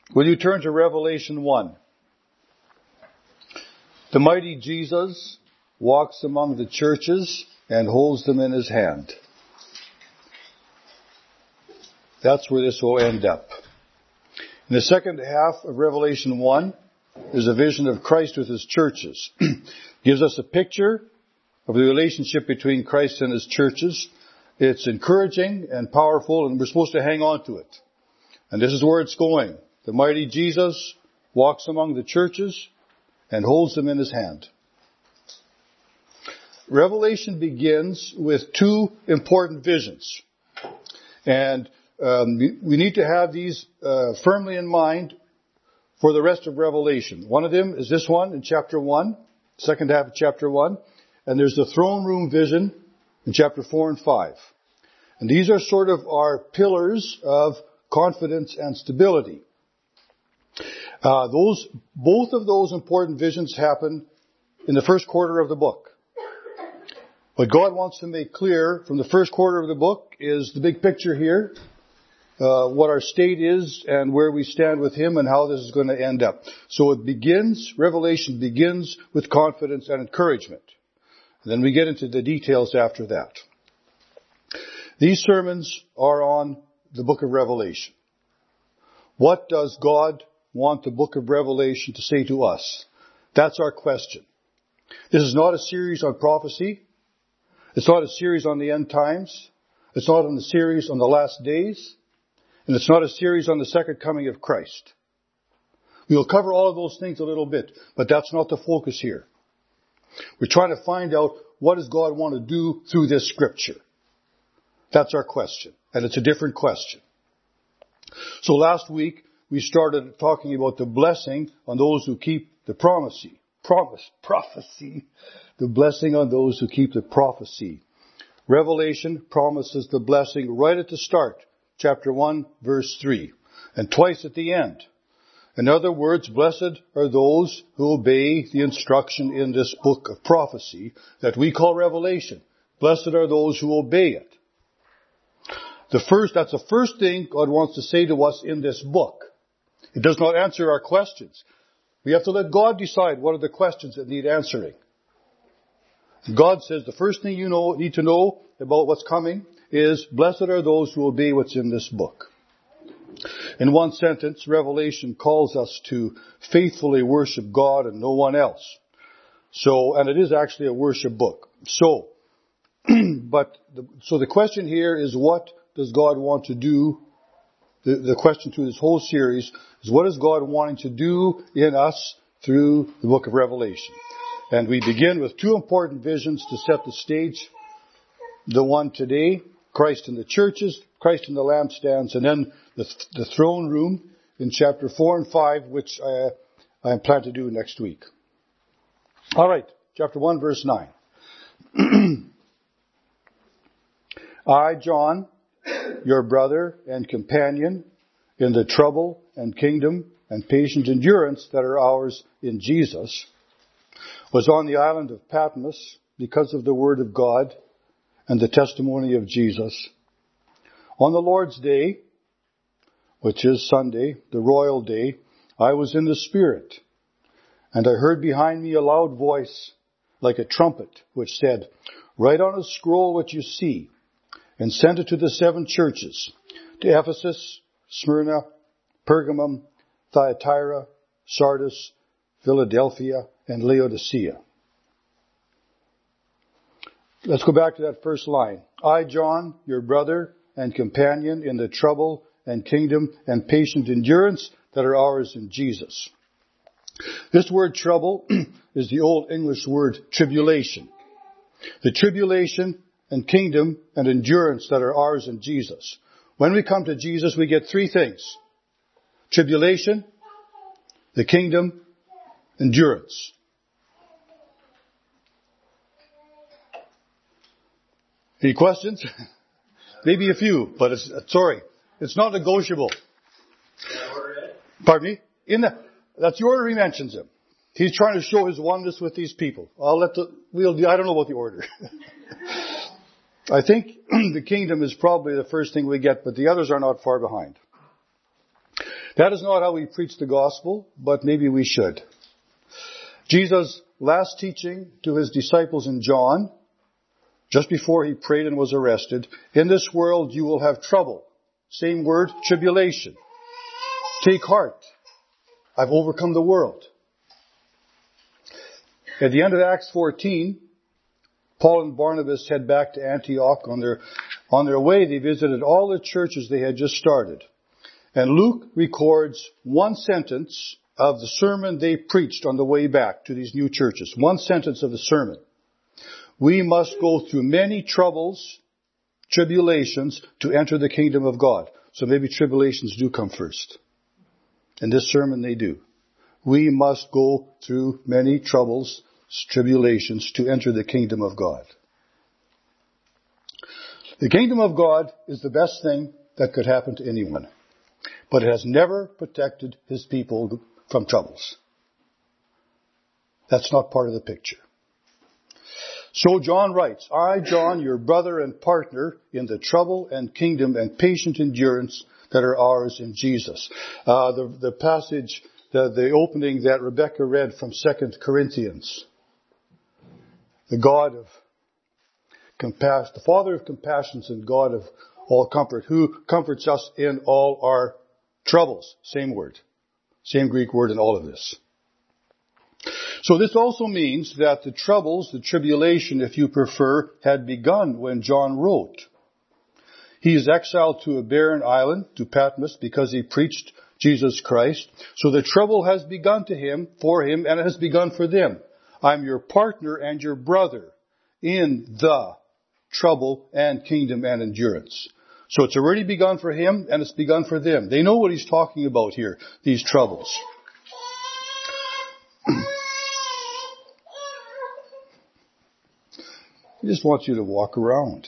Will you turn to Revelation 1? The mighty Jesus walks among the churches and holds them in his hand. That's where this will end up. In the second half of Revelation 1 is a vision of Christ with his churches. Gives us a picture of the relationship between Christ and his churches. It's encouraging and powerful, and we're supposed to hang on to it. And this is where it's going. The mighty Jesus walks among the churches and holds them in his hand. Revelation begins with two important visions. And we need to have these firmly in mind for the rest of Revelation. One of them is this one in chapter 1, second half of chapter 1. And there's the throne room vision in chapter 4 and 5. And these are sort of our pillars of confidence and stability. Both of those important visions happen in the first quarter of the book. What God wants to make clear from the first quarter of the book is the big picture here, what our state is and where we stand with him and how this is going to end up. So Revelation begins with confidence and encouragement. And then we get into the details after that. These sermons are on the book of Revelation. What does God want the book of Revelation to say to us? That's our question. This is not a series on prophecy. It's not a series on the end times. It's not a series on the last days. And it's not a series on the second coming of Christ. We'll cover all of those things a little bit, but that's not the focus here. We're trying to find out what does God want to do through this scripture. That's our question. And it's a different question. So last week, we started talking about the blessing on those who keep the prophecy. The blessing on those who keep the prophecy. Revelation promises the blessing right at the start. Chapter 1, verse 3. And twice at the end. In other words, blessed are those who obey the instruction in this book of prophecy that we call Revelation. Blessed are those who obey it. That's the first thing God wants to say to us in this book. It does not answer our questions. We have to let God decide what are the questions that need answering. God says the first thing you need to know about what's coming is blessed are those who obey what's in this book. In one sentence, Revelation calls us to faithfully worship God and no one else. And it is actually a worship book. So the question here is, what does God want to do? The question through this whole series is, what is God wanting to do in us through the book of Revelation? And we begin with two important visions to set the stage. The one today, Christ in the churches, Christ in the lampstands, and then the throne room in chapter 4 and 5, which I plan to do next week. All right, chapter 1, verse 9. I, John, your brother and companion in the trouble and kingdom and patient endurance that are ours in Jesus, was on the island of Patmos because of the word of God and the testimony of Jesus. On the Lord's day, which is Sunday, the royal day, I was in the Spirit, and I heard behind me a loud voice like a trumpet, which said, "Write on a scroll what you see, and send it to the 7 churches, to Ephesus, Smyrna, Pergamum, Thyatira, Sardis, Philadelphia, and Laodicea." Let's go back to that first line. I, John, your brother and companion in the trouble and kingdom and patient endurance that are ours in Jesus. This word trouble is the old English word tribulation. The tribulation and kingdom and endurance that are ours in Jesus. When we come to Jesus, we get 3 things. Tribulation, the kingdom, endurance. Any questions? Maybe a few, but it's not negotiable. Pardon me? That's the order he mentions him. He's trying to show his oneness with these people. I don't know about the order. I think the kingdom is probably the first thing we get, but the others are not far behind. That is not how we preach the gospel, but maybe we should. Jesus' last teaching to his disciples in John, just before he prayed and was arrested, in this world you will have trouble. Same word, tribulation. Take heart. I've overcome the world. At the end of Acts 14, Paul and Barnabas head back to Antioch. On their way, they visited all the churches they had just started. And Luke records one sentence of the sermon they preached on the way back to these new churches. One sentence of the sermon. We must go through many troubles, tribulations, to enter the kingdom of God. So maybe tribulations do come first. In this sermon they do. We must go through many troubles, tribulations, to enter the kingdom of God. The kingdom of God is the best thing that could happen to anyone. But it has never protected his people from troubles. That's not part of the picture. So John writes, I, John, your brother and partner in the trouble and kingdom and patient endurance that are ours in Jesus. The passage, the opening that Rebecca read from 2 Corinthians. The God of compassion, the Father of compassions and God of all comfort, who comforts us in all our troubles. Same word. Same Greek word in all of this. So this also means that the troubles, the tribulation, if you prefer, had begun when John wrote. He is exiled to a barren island, to Patmos, because he preached Jesus Christ. So the trouble has begun for him, and it has begun for them. I'm your partner and your brother in the trouble and kingdom and endurance. So it's already begun for him, and it's begun for them. They know what he's talking about here, these troubles. He just wants you to walk around.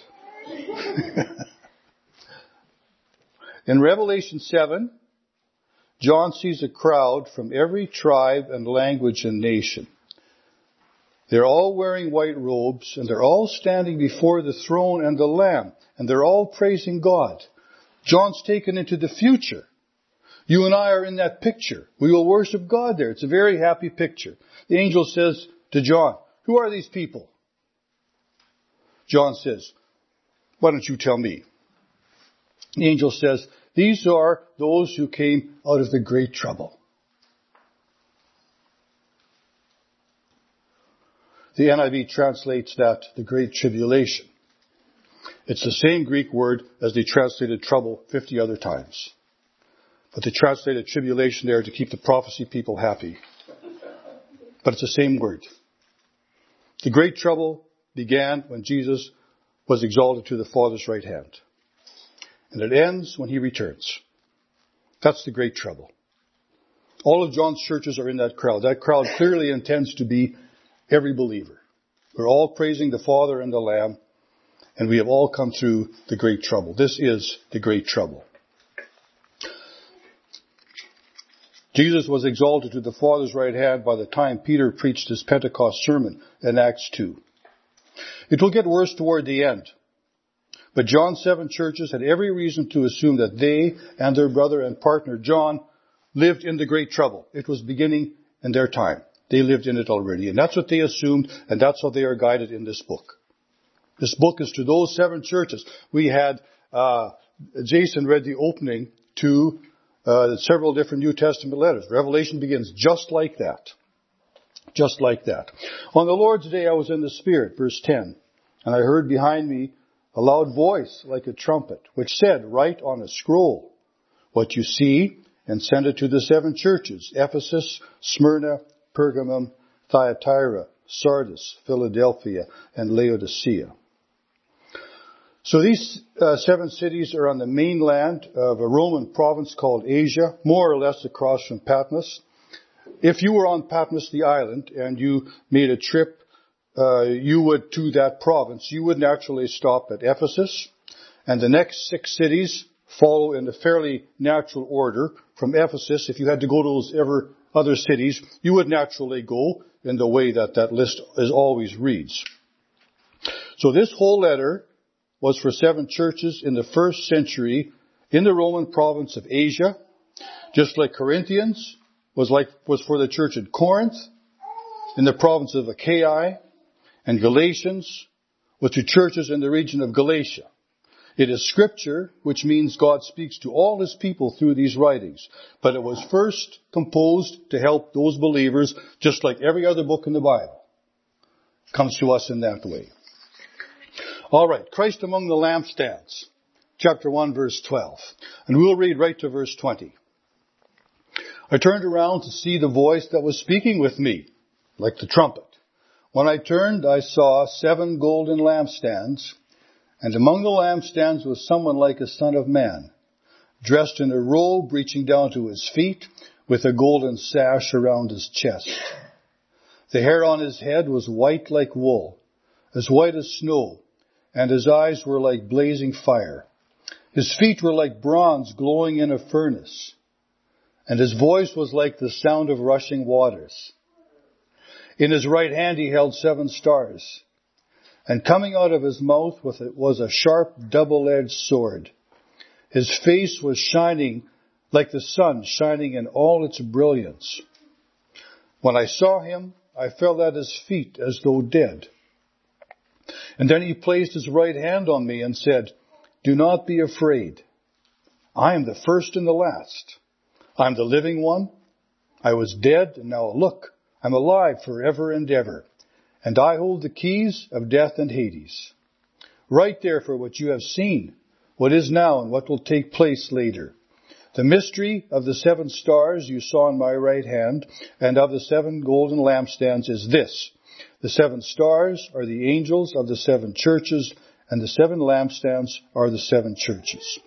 In Revelation 7, John sees a crowd from every tribe and language and nation. They're all wearing white robes, and they're all standing before the throne and the Lamb, and they're all praising God. John's taken into the future. You and I are in that picture. We will worship God there. It's a very happy picture. The angel says to John, who are these people? John says, why don't you tell me? The angel says, these are those who came out of the great trouble. The NIV translates that the great tribulation. It's the same Greek word as they translated trouble 50 other times. But they translated tribulation there to keep the prophecy people happy. But it's the same word. The great trouble began when Jesus was exalted to the Father's right hand. And it ends when he returns. That's the great trouble. All of John's churches are in that crowd. That crowd clearly intends to be every believer. We're all praising the Father and the Lamb, and we have all come through the great trouble. This is the great trouble. Jesus was exalted to the Father's right hand by the time Peter preached his Pentecost sermon in Acts 2. It will get worse toward the end. But John's 7 churches had every reason to assume that they and their brother and partner John lived in the great trouble. It was beginning in their time. They lived in it already. And that's what they assumed, and that's how they are guided in this book. This book is to those 7 churches. We had, Jason read the opening to several different New Testament letters. Revelation begins just like that. Just like that. On the Lord's day I was in the Spirit, verse 10, and I heard behind me a loud voice like a trumpet, which said, write on a scroll what you see and send it to the 7 churches, Ephesus, Smyrna, Pergamum, Thyatira, Sardis, Philadelphia, and Laodicea. So these 7 cities are on the mainland of a Roman province called Asia, more or less across from Patmos. If you were on Patmos, the island, and you made a trip you would to that province, you would naturally stop at Ephesus, and the next 6 cities follow in a fairly natural order. From Ephesus, if you had to go to those other cities, you would naturally go in the way that list is always reads. So this whole letter was for 7 churches in the 1st century in the Roman province of Asia, Just like Corinthians was for the church in Corinth, in the province of Achaia, and Galatians was to churches in the region of Galatia. It is scripture, which means God speaks to all his people through these writings. But it was first composed to help those believers, just like every other book in the Bible. Comes to us in that way. All right, Christ among the lampstands. Chapter 1, verse 12. And we'll read right to verse 20. I turned around to see the voice that was speaking with me, like the trumpet. When I turned, I saw 7 golden lampstands, and among the lampstands was someone like a son of man, dressed in a robe reaching down to his feet, with a golden sash around his chest. The hair on his head was white like wool, as white as snow, and his eyes were like blazing fire. His feet were like bronze glowing in a furnace, and his voice was like the sound of rushing waters. In his right hand he held 7 stars, and coming out of his mouth was a sharp double-edged sword. His face was shining like the sun shining in all its brilliance. When I saw him, I fell at his feet as though dead. And then he placed his right hand on me and said, "Do not be afraid. I am the first and the last. I am the living one. I was dead, and now look, I'm alive forever and ever. And I hold the keys of death and Hades. Write therefore what you have seen, what is now, and what will take place later. The mystery of the 7 stars you saw in my right hand, and of the 7 golden lampstands is this. The 7 stars are the angels of the 7 churches, and the 7 lampstands are the 7 churches."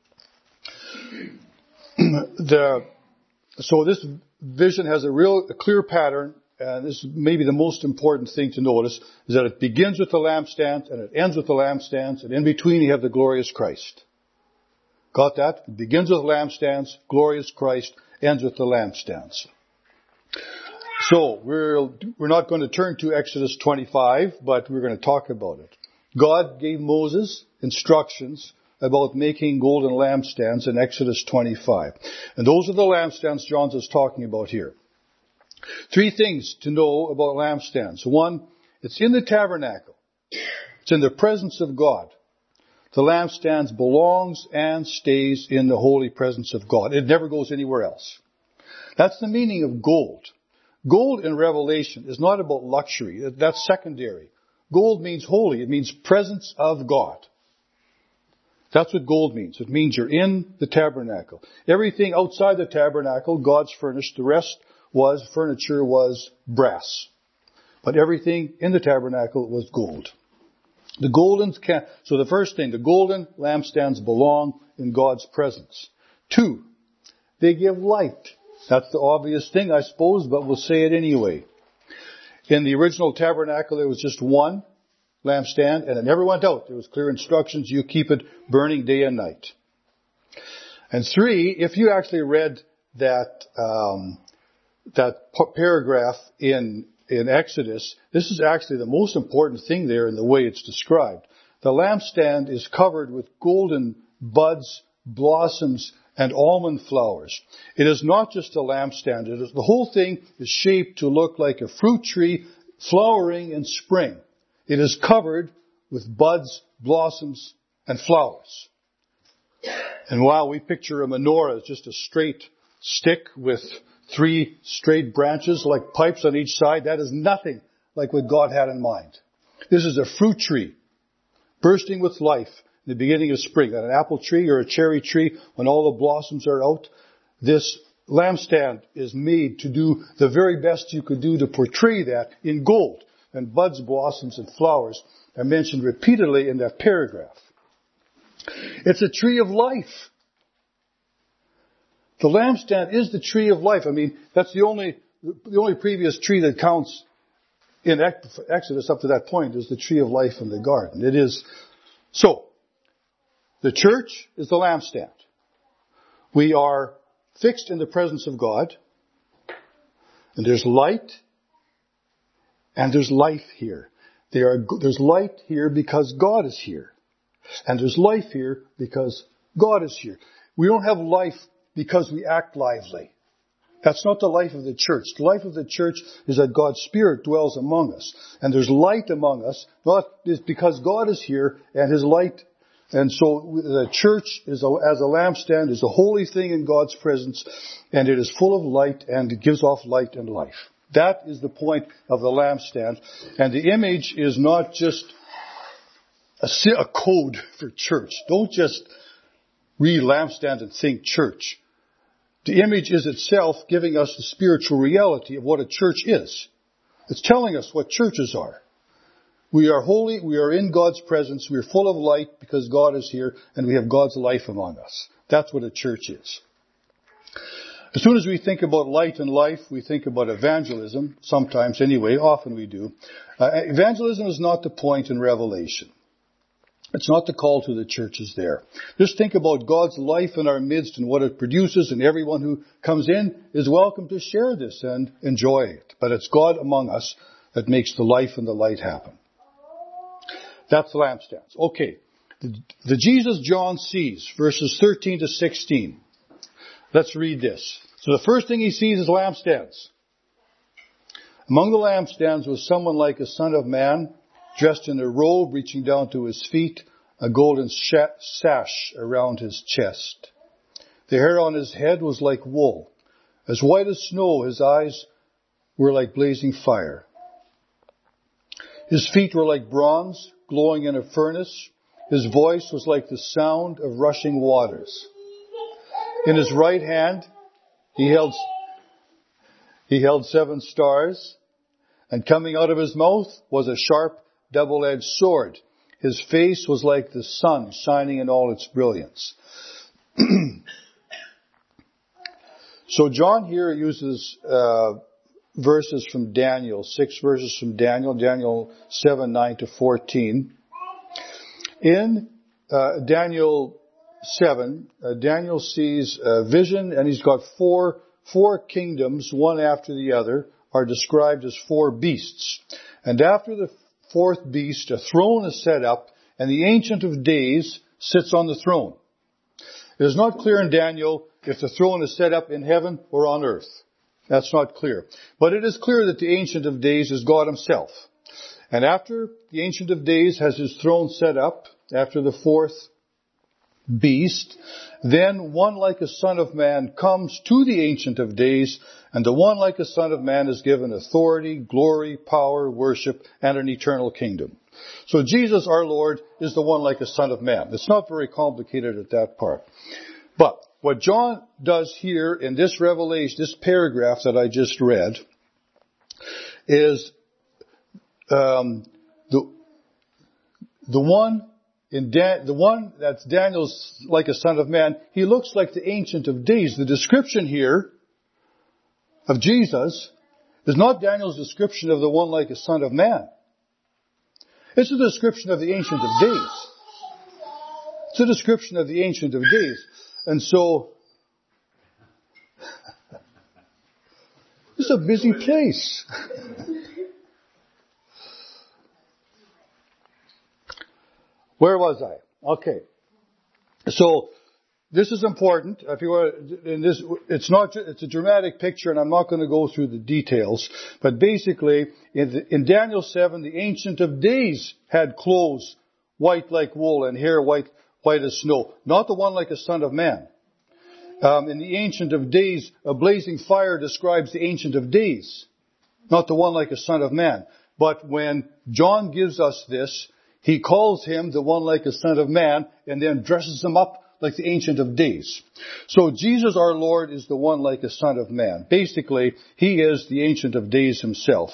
So this vision has a clear pattern, and this is maybe the most important thing to notice, is that it begins with the lampstands and it ends with the lampstands, and in between you have the glorious Christ. Got that? It begins with lampstands, glorious Christ, ends with the lampstands. So we're not going to turn to Exodus 25, but we're going to talk about it. God gave Moses instructions about making golden lampstands in Exodus 25. And those are the lampstands John is talking about here. 3 things to know about lampstands. 1, it's in the tabernacle. It's in the presence of God. The lampstands belongs and stays in the holy presence of God. It never goes anywhere else. That's the meaning of gold. Gold in Revelation is not about luxury. That's secondary. Gold means holy. It means presence of God. That's what gold means. It means you're in the tabernacle. Everything outside the tabernacle, God's furnished. The rest furniture was brass. But everything in the tabernacle was gold. So the first thing, the golden lampstands belong in God's presence. 2, they give light. That's the obvious thing, I suppose, but we'll say it anyway. In the original tabernacle, there was just 1 lampstand, and it never went out. There was clear instructions. You keep it burning day and night. And 3, if you actually read that paragraph in Exodus, this is actually the most important thing there in the way it's described. The lampstand is covered with golden buds, blossoms, and almond flowers. It is not just a lampstand. The whole thing is shaped to look like a fruit tree flowering in spring. It is covered with buds, blossoms, and flowers. And while we picture a menorah as just a straight stick with 3 straight branches like pipes on each side, that is nothing like what God had in mind. This is a fruit tree bursting with life in the beginning of spring. An apple tree or a cherry tree, when all the blossoms are out, this lampstand is made to do the very best you could do to portray that in gold. And buds, blossoms, and flowers are mentioned repeatedly in that paragraph. It's a tree of life. The lampstand is the tree of life. I mean, that's the only previous tree that counts in Exodus up to that point is the tree of life in the garden. It is. So, the church is the lampstand. We are fixed in the presence of God, and there's light, and there's life here. There's light here because God is here. And there's life here because God is here. We don't have life because we act lively. That's not the life of the church. The life of the church is that God's Spirit dwells among us. And there's light among us, not because God is here and His light. And so the church as a lampstand is a holy thing in God's presence, and it is full of light, and it gives off light and life. That is the point of the lampstand. And the image is not just a code for church. Don't just read lampstand and think church. The image is itself giving us the spiritual reality of what a church is. It's telling us what churches are. We are holy, we are in God's presence, we are full of light because God is here, and we have God's life among us. That's what a church is. As soon as we think about light and life, we think about evangelism, sometimes anyway, often we do. Evangelism is not the point in Revelation. It's not the call to the churches there. Just think about God's life in our midst and what it produces, and everyone who comes in is welcome to share this and enjoy it. But it's God among us that makes the life and the light happen. That's the lampstands. Okay. The Jesus John sees, verses 13 to 16. Let's read this. So the first thing he sees is lampstands. Among the lampstands was someone like a son of man, dressed in a robe reaching down to his feet, a golden sash around his chest. The hair on his head was like wool. As white as snow, his eyes were like blazing fire. His feet were like bronze, glowing in a furnace. His voice was like the sound of rushing waters. In his right hand, he held 7 stars, and coming out of his mouth was a sharp, double-edged sword. His face was like the sun shining in all its brilliance. So John here uses verses from Daniel, 6 verses from Daniel 7, 9 to 14. In Daniel 7, Daniel sees a vision, and he's got four kingdoms, one after the other, are described as 4 beasts. And after the 4th beast, a throne is set up, and the Ancient of Days sits on the throne. It is not clear in Daniel if the throne is set up in heaven or on earth. That's not clear. But it is clear that the Ancient of Days is God Himself. And after the Ancient of Days has His throne set up, after the 4th beast, then one like a son of man comes to the Ancient of Days, and the one like a son of man is given authority, glory, power, worship, and an eternal kingdom. So Jesus, our Lord, is the one like a son of man. It's not very complicated at that part. But what John does here in this revelation, this paragraph that I just read, is the one that's Daniel's like a son of man. He looks like the Ancient of Days. The description here of Jesus is not Daniel's description of the one like a son of man. It's a description of the Ancient of Days. It's a description of the Ancient of Days. And so, this is a busy place. Where was I? Okay. So, this is important. If you are in this, it's a dramatic picture, and I'm not going to go through the details. But basically, in Daniel 7, the Ancient of Days had clothes white like wool and hair white as snow. Not the one like a son of man. In the Ancient of Days, a blazing fire describes the Ancient of Days. Not the one like a son of man. But when John gives us this, he calls him the one like a son of man, and then dresses him up like the Ancient of Days. So Jesus our Lord is the one like a son of man. Basically, He is the Ancient of Days Himself.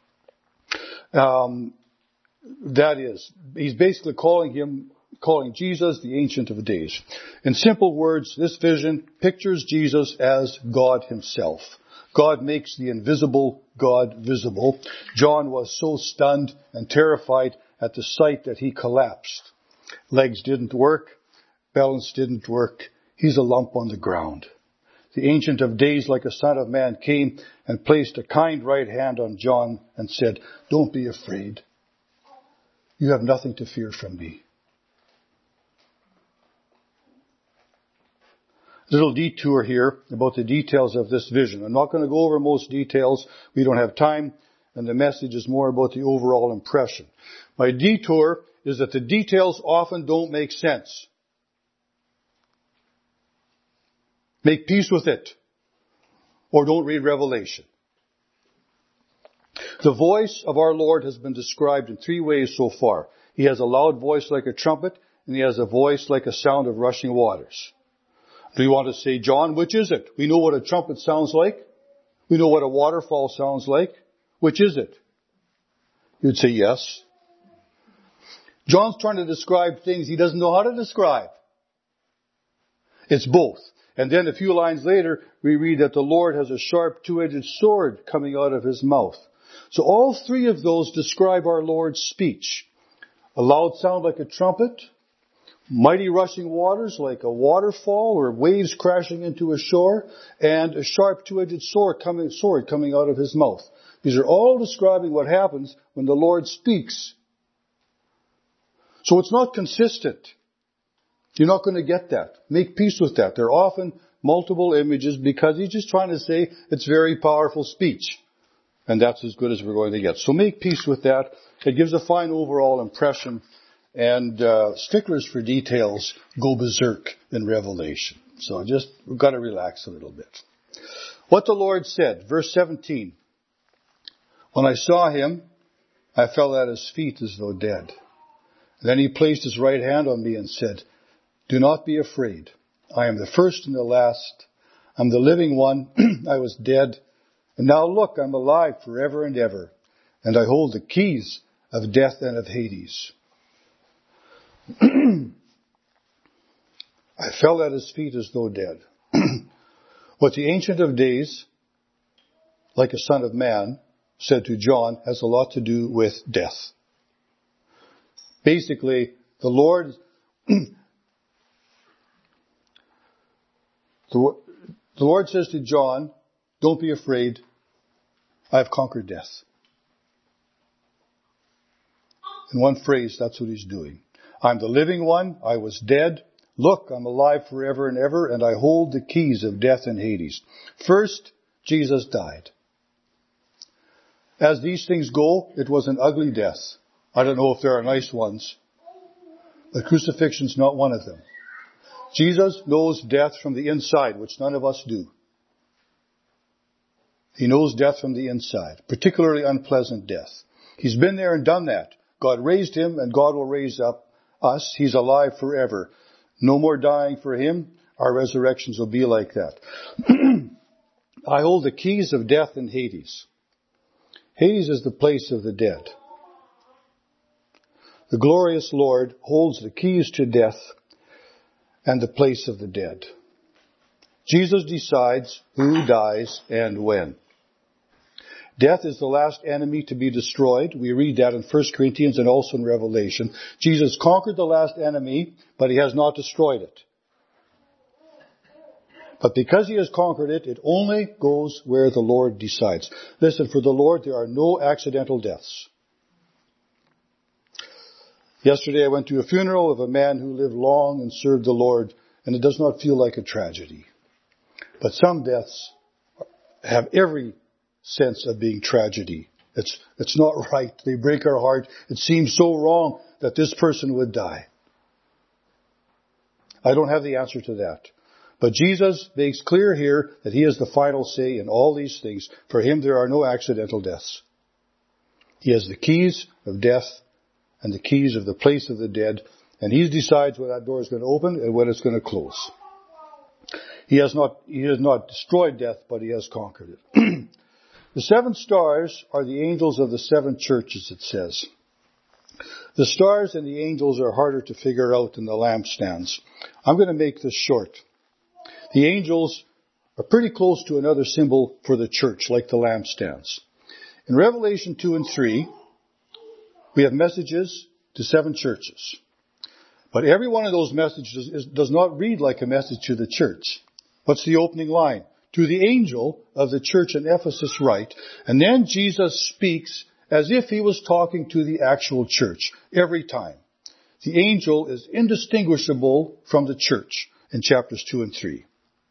That is, He's basically calling Jesus the Ancient of Days. In simple words, this vision pictures Jesus as God Himself. God makes the invisible God visible. John was so stunned and terrified at the sight that he collapsed. Legs didn't work. Balance didn't work. He's a lump on the ground. The Ancient of Days, like a son of man, came and placed a kind right hand on John and said, "Don't be afraid. You have nothing to fear from me." Little detour here about the details of this vision. I'm not going to go over most details. We don't have time, and the message is more about the overall impression. My detour is that the details often don't make sense. Make peace with it, or don't read Revelation. The voice of our Lord has been described in 3 ways so far. He has a loud voice like a trumpet, and he has a voice like a sound of rushing waters. Do you want to say, John, which is it? We know what a trumpet sounds like. We know what a waterfall sounds like. Which is it? You'd say yes. John's trying to describe things he doesn't know how to describe. It's both. And then a few lines later, we read that the Lord has a sharp 2-edged sword coming out of his mouth. So all 3 of those describe our Lord's speech. A loud sound like a trumpet, mighty rushing waters like a waterfall or waves crashing into a shore, and a sharp 2-edged sword coming out of his mouth. These are all describing what happens when the Lord speaks. So it's not consistent. You're not going to get that. Make peace with that. There are often multiple images because he's just trying to say it's very powerful speech. And that's as good as we're going to get. So make peace with that. It gives a fine overall impression. And sticklers for details go berserk in Revelation. So we've got to relax a little bit. What the Lord said, verse 17. When I saw him, I fell at his feet as though dead. Then he placed his right hand on me and said, do not be afraid. I am the first and the last. I'm the living one. I was dead. And now look, I'm alive forever and ever. And I hold the keys of death and of Hades. I fell at his feet as though dead. What the Ancient of Days, like a son of man, said to John has a lot to do with death. Basically, the Lord says to John, don't be afraid, I have conquered death. In one phrase, that's what he's doing. I'm the living one, I was dead. Look, I'm alive forever and ever, and I hold the keys of death and Hades. First, Jesus died. As these things go, it was an ugly death. I don't know if there are nice ones, but crucifixion's not one of them. Jesus knows death from the inside, which none of us do. He knows death from the inside, particularly unpleasant death. He's been there and done that. God raised him, and God will raise up us. He's alive forever. No more dying for him. Our resurrections will be like that. I hold the keys of death and Hades. Hades is the place of the dead. The glorious Lord holds the keys to death and the place of the dead. Jesus decides who dies and when. Death is the last enemy to be destroyed. We read that in 1 Corinthians and also in Revelation. Jesus conquered the last enemy, but he has not destroyed it. But because he has conquered it, it only goes where the Lord decides. Listen, for the Lord there are no accidental deaths. Yesterday I went to a funeral of a man who lived long and served the Lord, and it does not feel like a tragedy. But some deaths have every sense of being tragedy. It's not right. They break our heart. It seems so wrong that this person would die. I don't have the answer to that. But Jesus makes clear here that he has the final say in all these things. For him there are no accidental deaths. He has the keys of death and the keys of the place of the dead, and he decides when that door is going to open and when it's going to close. He has not destroyed death, but he has conquered it. The 7 stars are the angels of the 7 churches, it says. The stars and the angels are harder to figure out than the lampstands. I'm going to make this short. The angels are pretty close to another symbol for the church, like the lampstands. In Revelation 2 and 3, we have messages to 7 churches. But every one of those messages does not read like a message to the church. What's the opening line? To the angel of the church in Ephesus write. And then Jesus speaks as if he was talking to the actual church every time. The angel is indistinguishable from the church in chapters 2 and 3.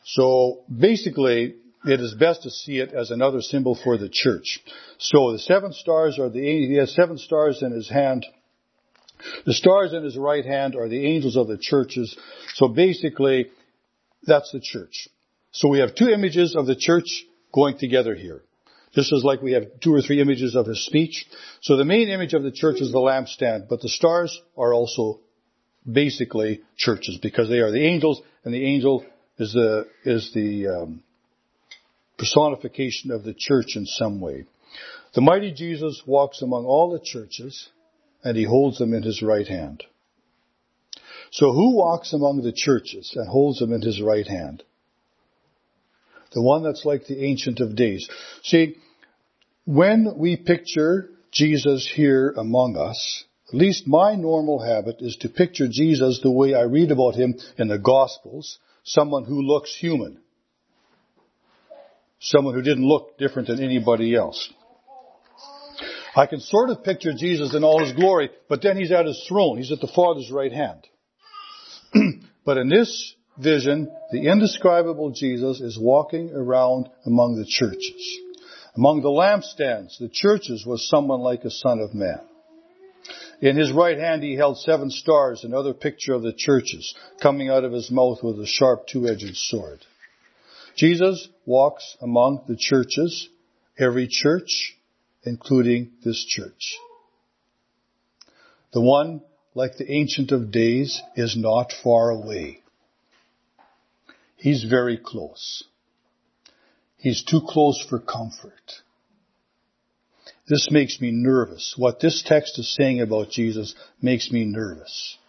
So basically, it is best to see it as another symbol for the church. So the 7 stars are he has 7 stars in his hand. The stars in his right hand are the angels of the churches. So basically, that's the church. So we have 2 images of the church going together here. Just as like we have 2 or 3 images of his speech. So the main image of the church is the lampstand, but the stars are also basically churches because they are the angels, and the angel is the personification of the church in some way. The mighty Jesus walks among all the churches, and he holds them in his right hand. So who walks among the churches and holds them in his right hand? The one that's like the Ancient of Days. See, when we picture Jesus here among us, at least my normal habit is to picture Jesus the way I read about him in the Gospels, someone who looks human. Someone who didn't look different than anybody else. I can sort of picture Jesus in all his glory, but then he's at his throne. He's at the Father's right hand. But in this vision, the indescribable Jesus is walking around among the churches. Among the lampstands, the churches, was someone like a son of man. In his right hand he held 7 stars, another picture of the churches, coming out of his mouth with a sharp 2-edged sword. Jesus walks among the churches, every church, including this church. The one, like the Ancient of Days, is not far away. He's very close. He's too close for comfort. This makes me nervous. What this text is saying about Jesus makes me nervous.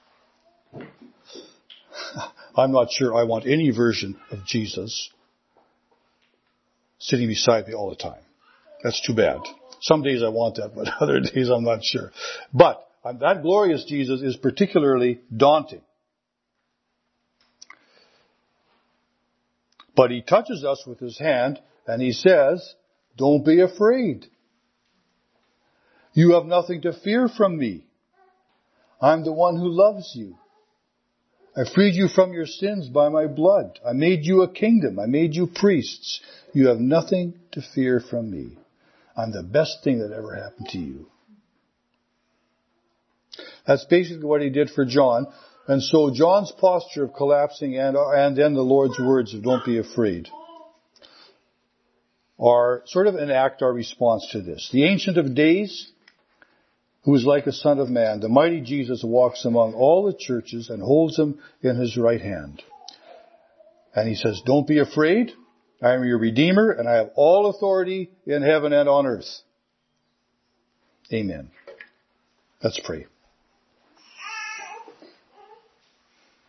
I'm not sure I want any version of Jesus sitting beside me all the time. That's too bad. Some days I want that, but other days I'm not sure. But that glorious Jesus is particularly daunting. But he touches us with his hand and he says, don't be afraid. You have nothing to fear from me. I'm the one who loves you. I freed you from your sins by my blood. I made you a kingdom. I made you priests. You have nothing to fear from me. I'm the best thing that ever happened to you. That's basically what he did for John. And so John's posture of collapsing and then the Lord's words of don't be afraid are sort of enact our response to this. The Ancient of Days, who is like a son of man, the mighty Jesus walks among all the churches and holds them in his right hand. And he says, don't be afraid. I am your Redeemer, and I have all authority in heaven and on earth. Amen. Let's pray.